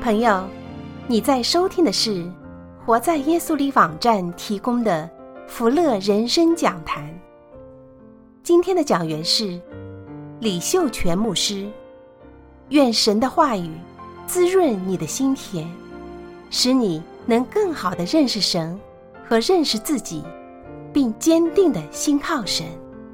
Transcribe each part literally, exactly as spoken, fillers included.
朋友，你在收听的是活在耶稣里网站提供的福乐人生讲坛。今天的讲员是李秀全牧师。愿神的话语滋润你的心田，使你能更好地认识神和认识自己，并坚定地信靠神。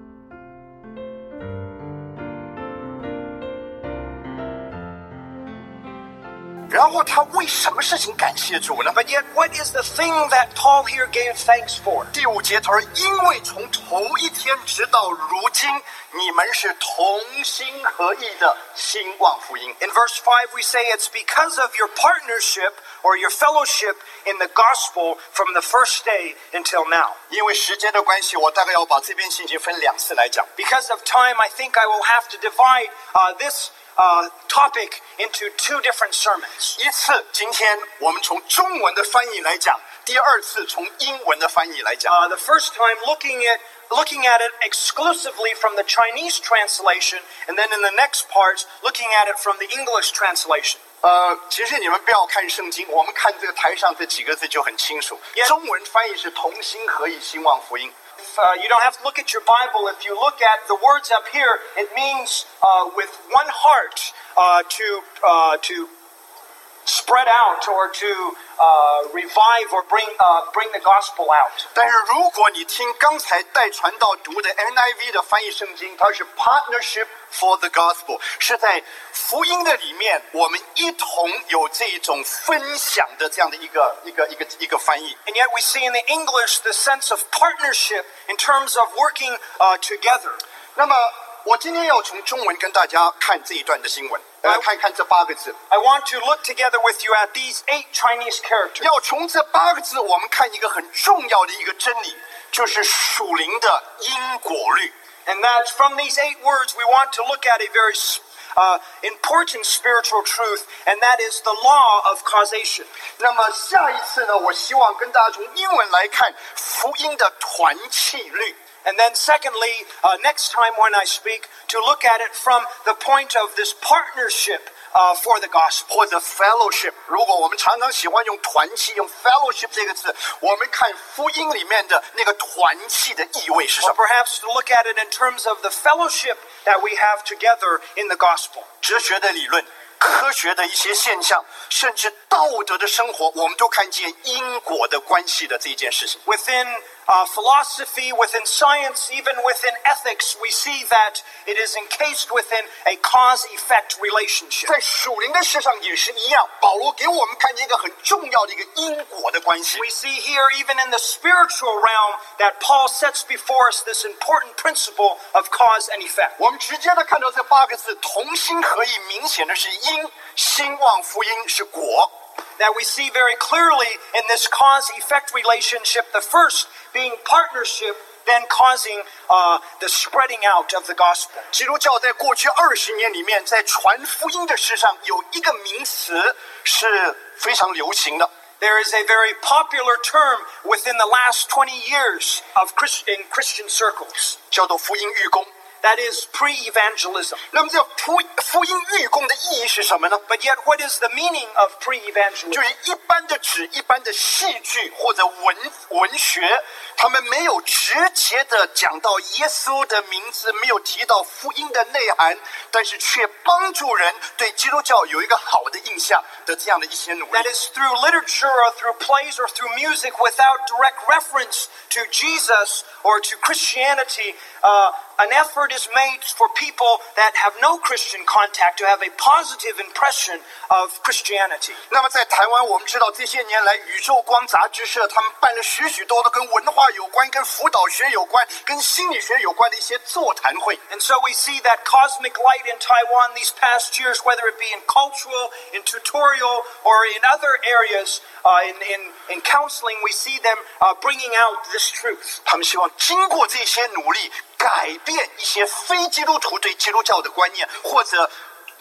然后他为什么事情感谢主呢？ But yet, what is the thing that Paul here gave thanks for? 第五节他说，因为从头一天直到如今，你们是同心合意的兴旺福音。 In verse five, we say it's because of your partnership or your fellowship in the gospel from the first day until now. 因为时间的关系，我大概要把这篇信息分两次来讲。 Because of time, I think I will have to divide uh, this Uh, topic into two different sermons. 一次，今天我们从中文的翻译来讲；第二次，从英文的翻译来讲。 Uh, the first time, looking at looking at it exclusively from the Chinese translation, and then in the next part, looking at it from the English translation. 呃，其实你们不要看圣经，我们看这个台上这几个字就很清楚。 Yes. 中文翻译是同心合意兴旺福音。 Uh, you don't have to look at your Bible. If you look at the words up here, it means uh, with one heart uh, to uh, to spread out or to uh, revive or bring uh, bring the gospel out. 但是如果你听刚才带传道读的 N I V 的翻译圣经，它是 partnership for the gospel， 是在福音的里面，我们一同有这种分享的这样的一个一个一个一个翻译。 And yet we see in the English the sense of partnership in terms of working uh, together. 那么我今天要从中文跟大家看这一段的新闻，来看看这八个字。 I want to look together with you at these eight Chinese characters. 要从这八个字，我们看一个很重要的一个真理，就是属灵的因果律。 And that from these eight words, we want to look at a very uh, important spiritual truth, and that is the law of causation. 那么下一次呢，我希望跟大家从英文来看福音的团契律。 And then secondly, uh, next time when I speak, to look at it from the point of this partnership uh, for the gospel. 或者 fellowship， 如果我们常常喜欢用团契，用 fellowship 这个字，我们看福音里面的那个团契的意味是什 Or 么？ perhaps to look at it in terms of the fellowship that we have together in the gospel. 哲学的理论、科学的一些现象，甚至道德的生活，我们都看见因果的关系的这件事情。 Within uh, philosophy, within science, even within ethics, we see that it is encased within a cause-effect relationship. 在属灵的事上也是一样，保罗给我们看见一个很重要的一个因果的关系。 We see here, even in the spiritual realm, that Paul sets before us this important principle of cause and effect. 我们直接的看到这八个字，同心合意，明显的是因，兴旺福音是果。 That we see very clearly in this cause-effect relationship, the first being partnership, then causing uh, the spreading out of the gospel. 基督教在过去二十年里面，在传福音的事上有一个名词是非常流行的。 There is a very popular term within the last twenty years of Christ- in Christian circles. 叫做福音预工。 That is pre-evangelism. 那么这福福音预工的意义是什么呢？ But yet, what is the meaning of pre-evangelism? 就是一般的指一般的戏剧或者文文学，他们没有直接的讲到耶稣的名字，没有提到福音的内涵，但是却帮助人对基督教有一个好的印象的这样的一些努力。 That is through literature or through plays or through music without direct reference to Jesus or to Christianity. Uh, an effort is made for people that have no Christian contact to have a positive impression of Christianity. 那么在台湾，我们知道这些年来，宇宙光杂志社他们办了许许多多跟文化有关、跟辅导学有关、跟心理学有关的一些座谈会。 And so we see that cosmic light in Taiwan these past years, whether it be in cultural, in tutorial, or in other areas, uh, in, in, in counseling, we see them uh, bringing out this truth. 他们希望经过这些努力，改变一些非基督徒对基督教的观念，或者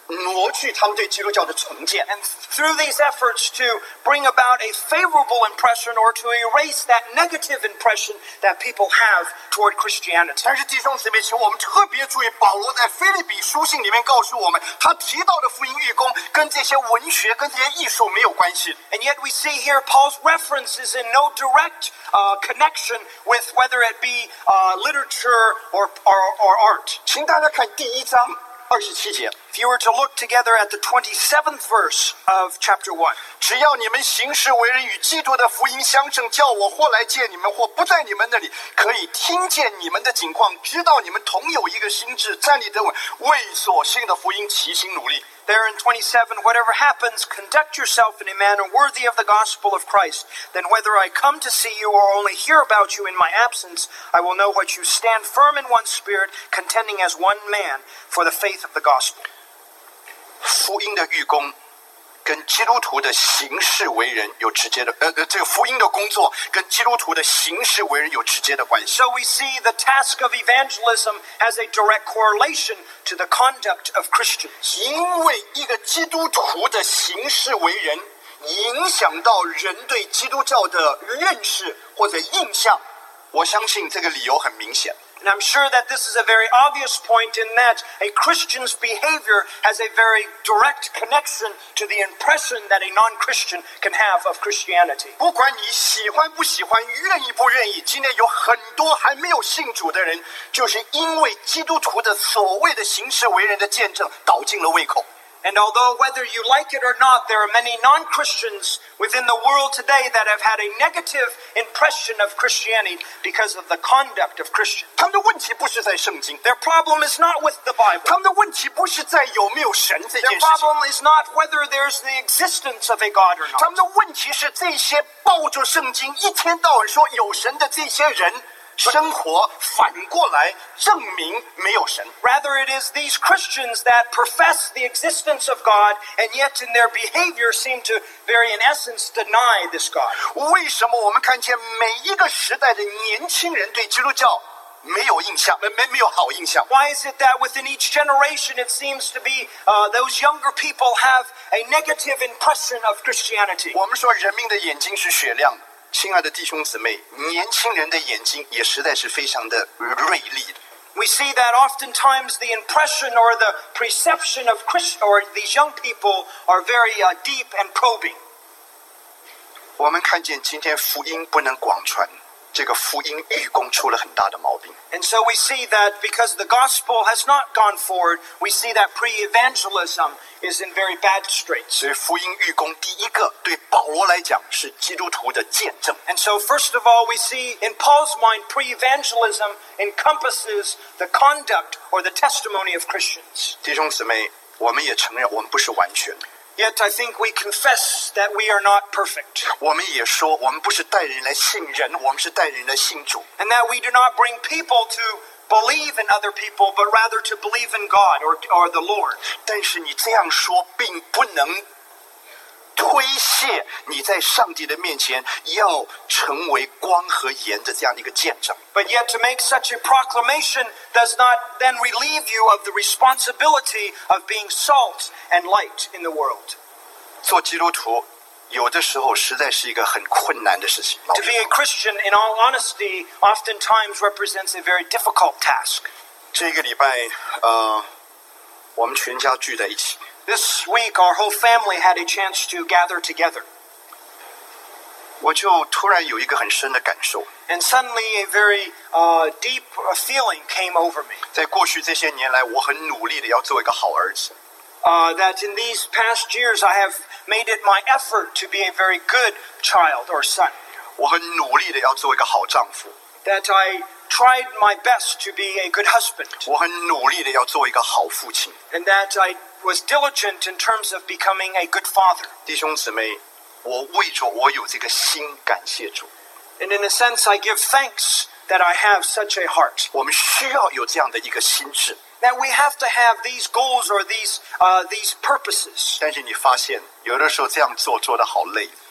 挪去他们对基督教的成见。 And through these efforts to bring about a favorable impression or to erase that negative impression that people have toward Christianity. 但是弟兄姊妹，请我们特别注意，保罗在腓立比书信里面告诉我们，他提到的福音预工跟这些文学、跟这些艺术没有关系。 And yet we see here Paul's reference is in no direct uh, connection with whether it be uh, literature or, or, or art. 请大家看第一章二十七节。 If you were to look together at the twenty-seventh verse of chapter one, 只要你们行事为人与基督的福音相称，叫我或来见你们，或不在你们那里，可以听见你们的景况，知道你们同有一个心志，站立得稳，为所信的福音齐心努力。 there in twenty-seven, whatever happens, conduct yourself in a manner worthy of the gospel of Christ. Then whether I come to see you or only hear about you in my absence, I will know what you stand firm in one spirit, contending as one man for the faith of the gospel. 福音的预工跟基督徒的行事为人有直接的，呃呃，这个福音的工作跟基督徒的行事为人有直接的关系。 So we see the task of evangelism has a direct correlation to the conduct of Christians. 因为一个基督徒的行事为人，影响到人对基督教的认识或者印象，我相信这个理由很明显。 And I'm sure that this is a very obvious point in that a Christian's behavior has a very direct connection to the impression that a non-Christian can have of Christianity. 不管你喜欢不喜欢，愿意不愿意，今天有很多还没有信主的人，就是因为基督徒的所谓的行事为人的见证，倒进了胃口。 And although whether you like it or not, there are many non-Christians within the world today that have had a negative impression of Christianity because of the conduct of Christians. 他们的问题不是在圣经， Their problem is not with the Bible. 他们的问题不是在有没有神这件 Their 事情， problem is not whether there's the existence of a God or 他 not. 们的问题是这些抱着圣经一天到晚说有神的这些人，生活反过来证明没有神。 Rather, it is these Christians that profess the existence of God and yet in their behavior seem to very in essence deny this God. 为什么我们看见每一个时代的年轻人对基督教没有印象，没没没有好印象？ Why is it that within each generation it seems to be uh, those younger people have a negative impression of Christianity? 我们说人民的眼睛是雪亮的，亲爱的弟兄姊妹，年轻人的眼睛也实在是非常的锐利的。 We see that oftentimes the impression or the perception of Christ or these young people are very uh, deep and probing. 我们看见今天福音不能广传，这个福音预工出了很大的毛病。 And so we see that because the gospel has not gone forward, we see that pre-evangelism is in very bad straits. 所以福音预工第一个对保罗来讲是基督徒的见证。 And so first of all, we see in Paul's mind, pre-evangelism encompasses the conduct or the testimony of Christians. 弟兄姊妹，我们也承认我们不是完全的， Yet I think we confess that we are not perfect. 我们也说我们不是带人来信人，我们是带人来信主。 And that we do not bring people to believe in other people, but rather to believe in God or, or the Lord. 但是你这样说，并不能推卸你在上帝的面前要成为光和盐的这样的一个见证。 But yet to make such a proclamation does not then relieve you of the responsibility of being salt and light in the world. 做基督徒有的时候实在是一个很困难的事情。 To be a Christian, in all honesty, oftentimes represents a very difficult task. 这个礼拜，呃，我们全家聚在一起， This week, our whole family had a chance to gather together. 我就突然有一个很深的感受。 And suddenly a very uh, deep uh, feeling came over me. 在过去这些年来，我很努力的要做一个好儿子。 Uh, that in these past years I have made it my effort to be a very good child or son. 我很努力的要做一个好丈夫。 That I tried my best to be a good husband. 我很努力的要做一个好父亲。 And that I was diligent in terms of becoming a good father. 弟兄姊妹，我为着我有这个心感谢主。 And in a sense, I give thanks that I have such a heart. 我们需要有这样的一个心智。 That we have to have these goals or these uh, these purposes. 但是你发现，有的时候这样做做得好累。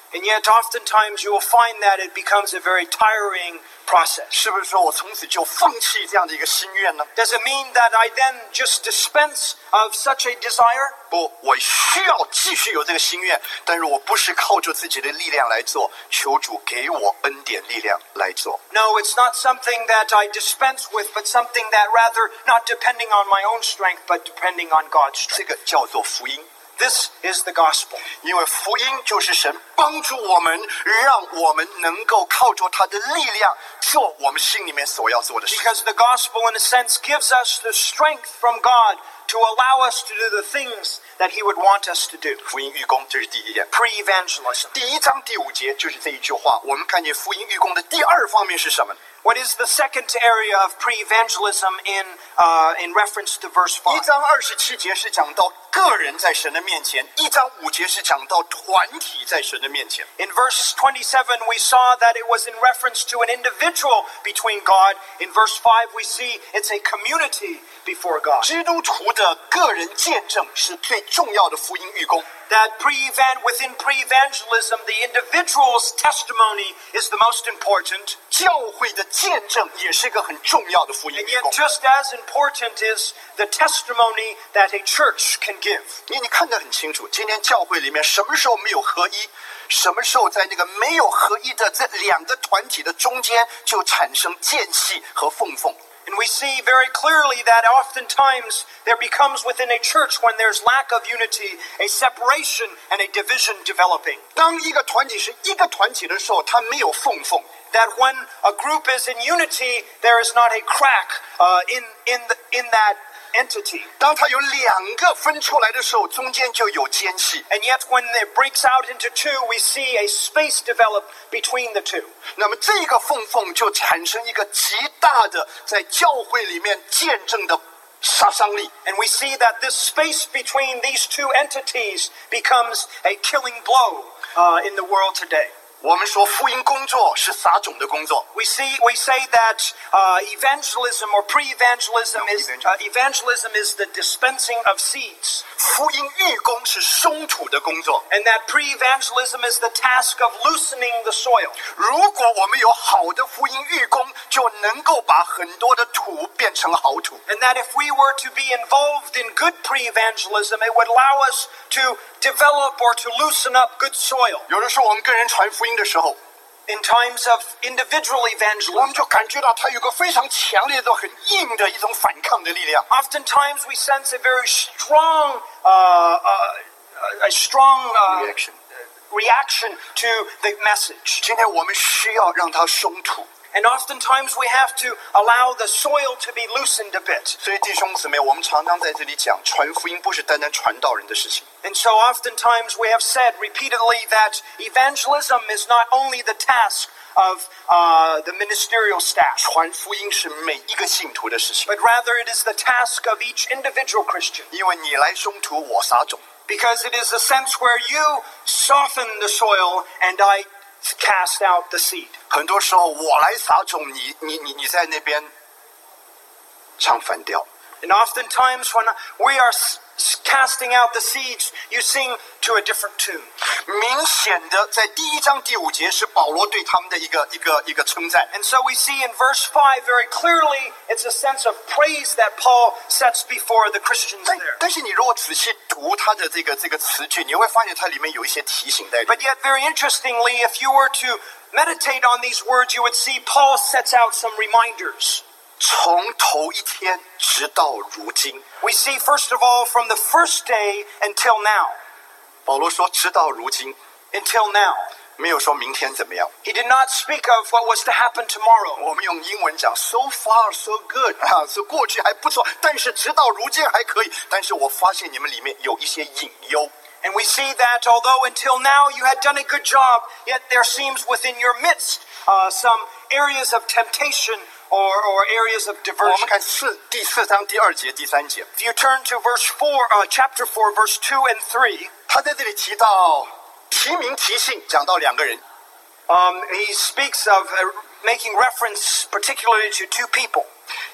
And yet, oftentimes, you will find that it becomes a very tiring process. 是不是说我从此就放弃这样的一个心愿呢？ Does it mean that I then just dispense of such a desire? 不，我需要继续有这个心愿，但是我不是靠着自己的力量来做，求主给我恩典力量来做。 No, it's not something that I dispense with, but something that rather not depending on my own strength, but depending on God's 这 strength. 个叫做福音。 This is the gospel. 因为福音就是神帮助我们，让我们能够靠着他的力量做我们心里面所要做的事。 Because the gospel, in a sense, gives us the strength from God to allow us to do the things that He would want us to do. 福音预工，这是第一点。 Pre-evangelism. 第一章第五节就是这一句话。我们看见福音预工的第二方面是什么？ What is the second area of pre-evangelism in uh, in reference to verse 一 five? 章二十七节是讲到个人在神的面前，一章五节是讲到团体在神的面前。 In verse twenty-seven, we saw that it was in reference to an individual between God. In verse five, we see it's a community before God. 基督徒的个人见证是最重要的福音预工。 That pre-evan- within pre-evangelism, the individual's testimony is the most important. 教会的见证也是一个很重要的福音 And 预 yet 工。 just as important is the testimony that a church can give. 因为你看得很清楚，今天教会里面什么时候没有合一，什么时候在那个没有合一的这两个团体的中间就产生间隙和缝缝。 And we see very clearly that oftentimes there becomes within a church, when there's lack of unity, a separation and a division developing. 当一个团体是一个团体的时候，它没有缝缝。 That when a group is in unity, there is not a crack uh, in, in, the, in that entity. 当它有两个分出来的时候，中间就有间隙。 And yet when it breaks out into two, we see a space develop between the two. 那么这个缝缝就产生一个极大的在教会里面见证的杀伤力。 And we see that this space between these two entities becomes a killing blow uh, in the world today. 我们说福音工作是撒种的工作。 We see, we say that uh, evangelism or pre-evangelism No, is uh, evangelism is the dispensing of seeds, 福音预工是松土的工作。 and that pre-evangelism is the task of loosening the soil. 如果我们有好的福音预工，就能够把很多的土变成好土。 And that if we were to be involved in good pre-evangelism, it would allow us to develop or to loosen up good soil. 有的时候我们跟人传福音的时候， In times of individual 我们 evangelism, 就感觉到它有个非常强烈的、很硬的一种反抗的力量。 oftentimes we sense a very strong, uh, uh, a strong uh, Reaction. reaction to the message. 今天我们需要让它松土。 And oftentimes we have to allow the soil to be loosened a bit. 所以弟兄姊妹，我们常常在这里讲，传福音不是单单传道人的事情。 And so oftentimes we have said repeatedly that evangelism is not only the task of uh, the ministerial staff, 传福音是每一个信徒的事情， but rather it is the task of each individual Christian. 因为你来松土，我撒种。 Because it is a sense where you soften the soil and I cast out the seed. 很多时候我来撒种，你你你你在那边唱反调。 And oftentimes when we are s- casting out the seeds, you sing to a different tune. 明显的，在第一章第五节是保罗对他们的一个一个一个称赞。 And so we see in verse five very clearly, it's a sense of praise that Paul sets before the Christians 但 there. 但是你如果仔细读他的这个这个词句，你会发现它里面有一些提醒在里面。 But yet, very interestingly, if you were to meditate on these words, you would see Paul sets out some reminders. 从头一天直到如今， We see, first of all, from the first day until now. 保罗说直到如今， Until now. 没有说明天怎么样。 He did not speak of what was to happen tomorrow. 我们用英文讲 so far so good 啊，是过去还不错，但是直到如今还可以。但是我发现你们里面有一些隐忧。 And we see that although until now you had done a good job, yet there seems within your midst uh, some areas of temptation or, or areas of 我 diversion. 们看四第四章第二节、第三节， If you turn to verse four, uh, chapter four, verse two and three, 他在这里提到提名提姓，讲到两个人。 um, he speaks of uh, making reference particularly to two people.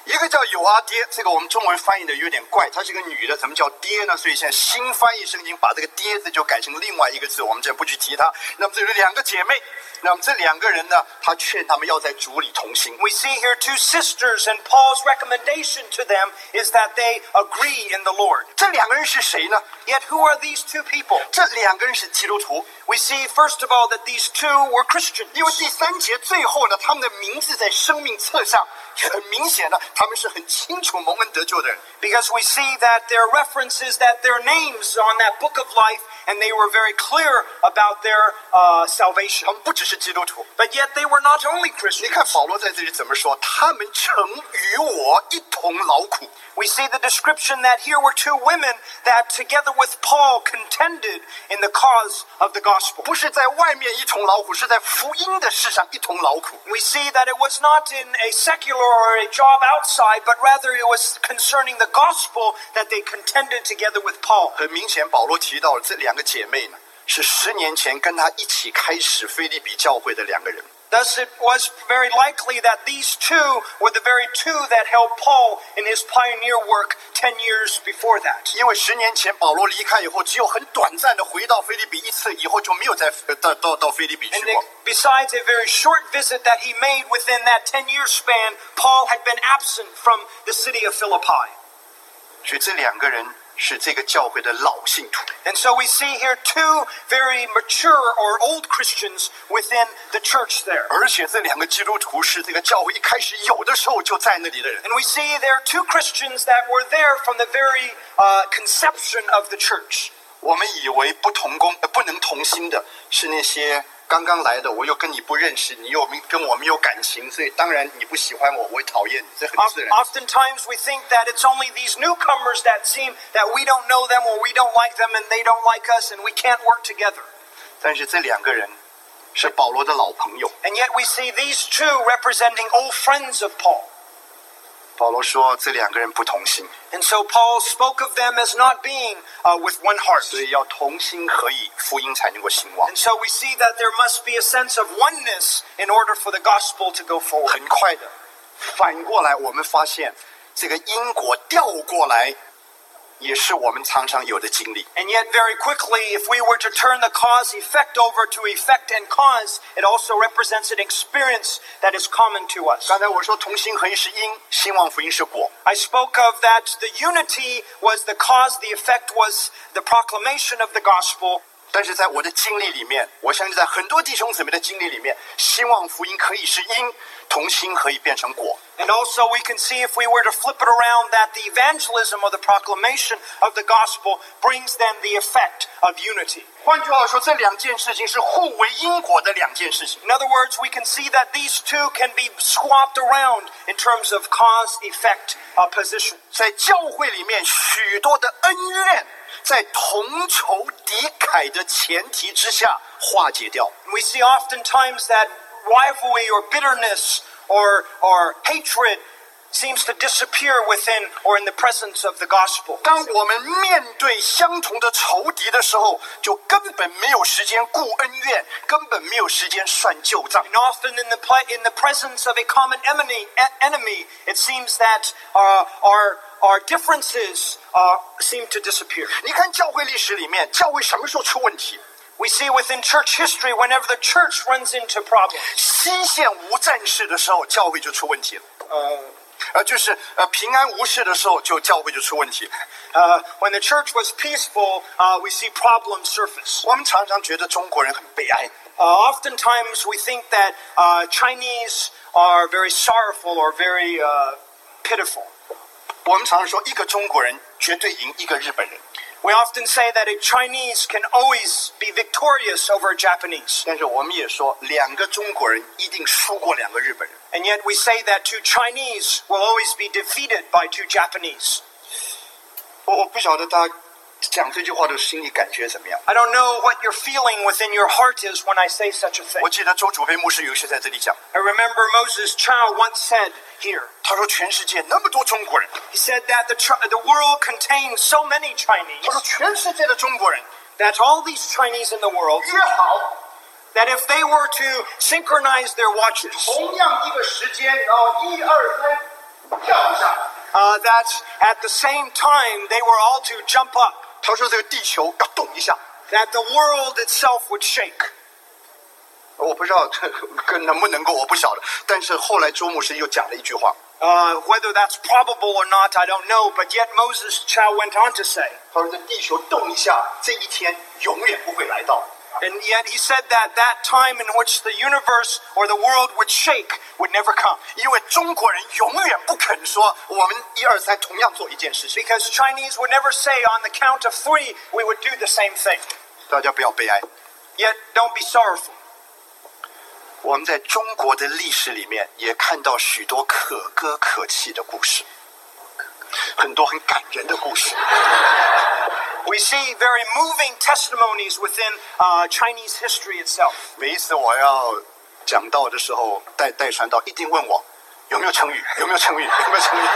一个叫有啊爹，这个我们中文翻译的有点怪，她是个女的，怎么叫爹呢？所以现在新翻译圣经把这个爹字就改成另外一个字，我们这不去提它。那么这有两个姐妹，那么这两个人呢，他劝他们要在主里同心。 We see here two sisters, and Paul's recommendation to them is that they agree in the Lord. 这两个人是谁呢？ Yet who are these two people? 这两个人是基督徒。 We see, first of all, that these two were Christians. 因为第三节最后呢，他们的名字在生命册上，很明显的，他们是很清楚蒙恩得救的人。 Because we see that their references, that their names on that book of life, and they were very clear about their uh, salvation. 他们不只是基督徒， But yet they were not only 你 Christians. 看保罗在这里怎么说？他们曾与我一同劳苦。 We see the description that here were two women that together with Paul contended in the cause of the gospel. 不是在外面一同劳苦，是在福音的事上一同劳苦。 We see that it was not in a secular or a job outside, but rather it was concerning the gospel that they contended together with Paul. 很明显，保罗提到了这两个姐妹呢，是十年前跟他一起开始腓立比教会的两个人。 Thus it was very likely that these two were the very two that helped Paul in his pioneer work ten years before that. 因为十年前保罗离开以后，只有很短暂的回到腓立比一次，以后就没有再呃到到到腓立比去 And 过。 besides a very short visit that he made within that ten-year span, Paul had been absent from the city of Philippi. 所以这两个人是这个教会的老信徒。 And so we see here two very mature or old Christians within the church there. 而且这两个基督徒是这个教会一开始有的时候就在那里的人。 And we see there are two Christians that were there from the very uh, conception of the church. 我们以为不同工、呃、不能同心的是那些刚刚来的，我又跟你不认识，你又跟我没有感情，所以当然你不喜欢我，我会讨厌你，这很自然。 Oftentimes we think that it's only these newcomers that seem that we don't know them or we don't like them and they don't like us and we can't work together. 但是这两个人是保罗的老朋友。 And yet we see these two representing old friends of Paul. 保罗说这两个人不同心， And so Paul spoke of them as not being uh, with one heart. 所以要同心合意，福音才能够兴旺。 And so we see that there must be a sense of oneness in order for the gospel to go forward. 很快的，反过来我们发现这个因果调过来，也是我们常常有的经历。 And yet very quickly, if we were to turn the cause effect over to effect and cause, it also represents an experience that is common to us. 刚才我说同心合意是因，兴旺福音是果。 I spoke of that the unity was the cause, the effect was the proclamation of the gospel. 但是在我的经历里面，我相信在很多弟兄姊妹的经历里面，兴旺福音可以是因，同心合意变成果。 And also we can see if we were to flip it around that the evangelism or the proclamation of the gospel brings then the effect of unity. 换句话说，这两件事情是互为因果的两件事情。 In other words, we can see that these two can be swapped around in terms of cause-effect uh, position. 在教会里面，许多的恩怨在同仇敌忾的前提之下化解掉。 We see oftentimes that rivalry or bitterness or, or hatred seems to disappear within or in the presence of the gospel. 当我们面对相同的仇敌的时候，就根本没有时间顾恩怨，根本没有时间算旧账。 And often in the, pla- in the presence of a common enemy, e- enemy it seems that uh, our, our differences uh, seem to disappear. 你看教会历史里面，教会什么时候出问题？ We see within church history, whenever the church runs into problems, 西线无战事的时候，教会就出问题了。 uh, 呃，就是呃平安无事的时候，就教会就出问题。 uh, when the church was peaceful, uh, we see problems surface. 我们常常觉得中国人很悲哀， Uh, oftentimes we think that uh, Chinese are very sorrowful or very uh, pitiful. 我们常常说一个中国人绝对赢一个日本人， We often say that a Chinese can always be victorious over a Japanese. 但是我们也说两个中国人一定输过两个日本人。 And yet we say that two Chinese will always be defeated by two Japanese. 我我不晓得大家讲这句话的心里感觉怎么样。 I don't know what you're feeling within your heart is when I say such a thing. 我记得周主培牧师有一次在这里讲， I remember Moses Chow once said here, 他说全世界那么多中国人， he said that the, tr- the world contains so many 他 Chinese, 说全世界的中国人 that all these Chinese in the world, 约好 that if they were to synchronize their watches, 同样一个时间，然后一二三， 跳一下。 Uh, that at the same time they were all to jump up, 他说这个地球要动一下。 that the world itself would shake. 我不知道这个能不能够，我不晓得。但是后来周牧师又讲了一句话， Uh, whether that's probable or not, I don't know, but yet Moses Chow went on to say, 他说这地球动一下，这一天永远不会来到。 and yet he said that that time in which the universe or the world would shake would never come. 因为中国人永远不肯说我们一二三同样做一件事情。 Because Chinese would never say on the count of three we would do the same thing. 大家不要悲哀。 Yet don't be sorrowful. 我们在中国的历史里面也看到许多可歌可泣的故事，很多很感人的故事。 We see very moving testimonies within uh, Chinese history itself. 每一次我要讲到的时候，带带传道一定问我有没有成语，有没有成语，有没有成语。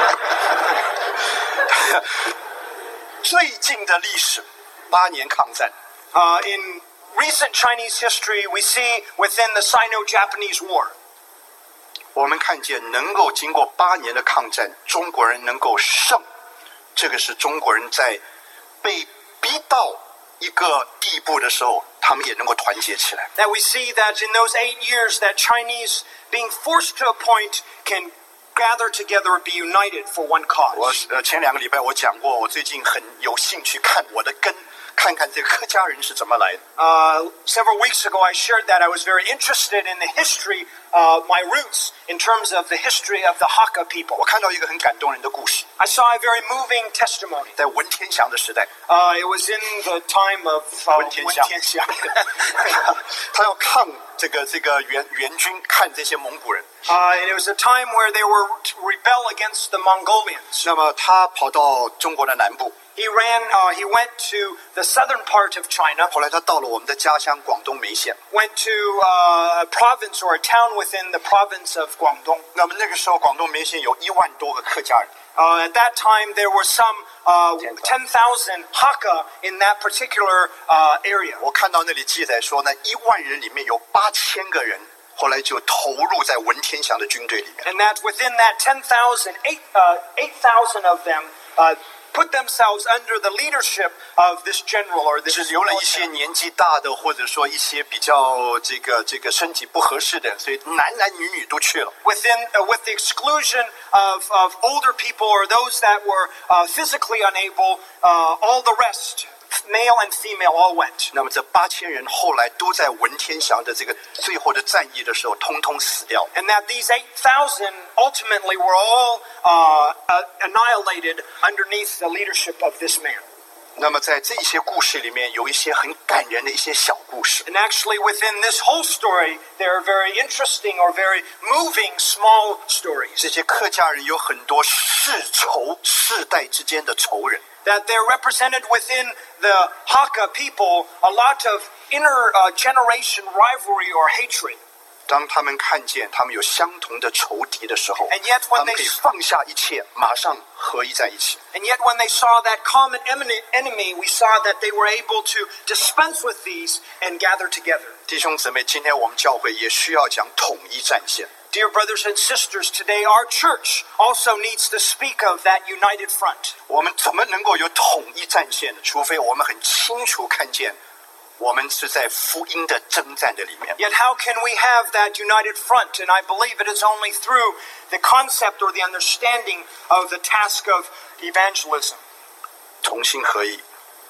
最近的历史，八年抗战。 Uh, in recent Chinese history, we see within the Sino-Japanese War, 我们看见能够经过八年的抗战，中国人能够胜，这个是中国人在被逼到一个地步的时候，他们也能够团结起来。 that we see that in those eight years that Chinese, being forced to a point, can gather together and be united for one 我 cause. 呃前两个礼拜我讲过，我最近很有兴趣看我的根，看看这个客家人是怎么来的。 Uh, several weeks ago, I shared that I was very interested in the history, uh, my roots, in terms of the history of the Hakka people. 我看到一个很感动人的故事， I saw a very moving testimony. 在文天祥的时代， Uh, it was in the time of uh, 文天祥 Wen Tianxiang. 他要抗这个这个援援军，看这些蒙古人。 Uh, and it was a time where they were to rebel against the Mongolians. 那么他跑到中国的南部， He ran, uh, he went to the southern part of China, 后来他到了我们的家乡广东梅县。 went to uh, a province or a town within the province of Guangdong. 那么那个时候，广东梅县有一万多个客家人。 Uh, at that time, there were some uh, ten thousand Hakka in that particular uh, area. 我看到那里记载说呢，一万人里面有八千个人，后来就投入在文天祥的军队里面。 And that within that ten thousand, eight, uh, eight thousand of them uh, put themselves under the leadership of this general or this 只留了一些年纪大的，或者说一些比较这个这个身体不合适的，所以男男女女都去了。 within uh, with the exclusion of, of older people or those that were uh, physically unable, uh, all the rest, male and female, all went. 那么这八千人后来都在文天祥的这个最后的战役的时候，通通死掉。 And that these eight thousand ultimately were all uh, uh, annihilated underneath the leadership of this man. 那么在这些故事里面，有一些很感人的一些小故事。 And actually within this whole story, there are very interesting or very moving small stories. 这些客家人有很多世仇，世代之间的仇人。 That they're represented within the Hakka people a lot of inter-generation uh, rivalry or hatred. 当他们看见他们有相同的仇敌的时候， And yet when 他们 they 可以放下一切，马上合一在一起。 And yet when they saw that common enemy, we saw that they were able to dispense with these and gather together. 弟兄姊妹，今天我们教会也需要讲统一战线。 Dear brothers and sisters, today our church also needs to speak of that united front. 我们怎么能够有统一战线呢？除非我们很清楚看见，我们是在福音的征战的里面。 Yet how can we have that united front? And I believe it is only through the concept or the understanding of the task of evangelism, 同心合意，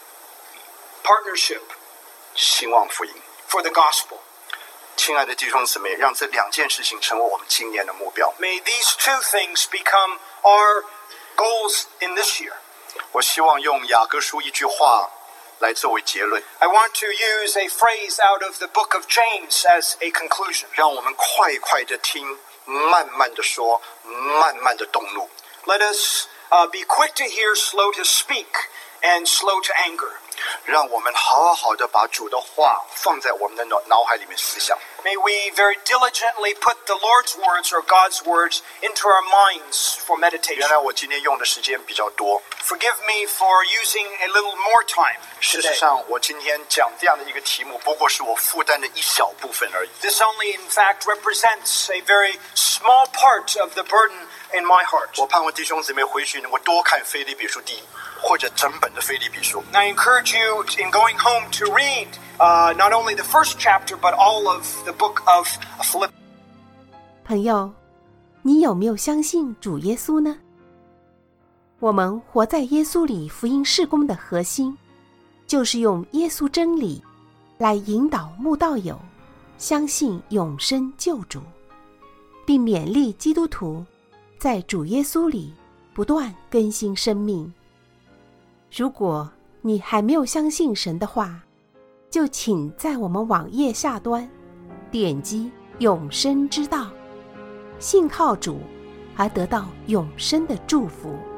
partnership 兴旺福音。 for the gospel. 亲爱的弟兄姊妹，让这两件事情成为我们今年的目标。 May these two things become our goals in this year. 我希望用雅各书一句话来作为结论， I want to use a phrase out of the book of James as a conclusion. 让我们快快的听，慢慢的说，慢慢的动怒。 Let us uh, be quick to hear, slow to speak, and slow to anger. 让我们好好的把主的话放在我们的脑脑海里面思想。 May we very diligently put the Lord's words or God's words into our minds for 原 meditation. 来我今天用的时间比较多， Forgive me for using a little more time 事实 today. 上我今天讲这样的一个题目，不过是我负担的一小部分而已。 This only, in fact, represents a very small part of the burden in my heart. 我盼望弟兄姊妹回去能够多看腓立比书第一或者整本的腓立比书。 And I encourage you in going home to read uh, not only the first chapter, but all of the book of Philippians. 朋友，你有没有相信主耶稣呢？我们活在耶稣里福音事工的核心，就是用耶稣真理来引导慕道友相信永生救主，并勉励基督徒在主耶稣里不断更新生命。如果你还没有相信神的话，就请在我们网页下端点击永生之道，信靠主而得到永生的祝福。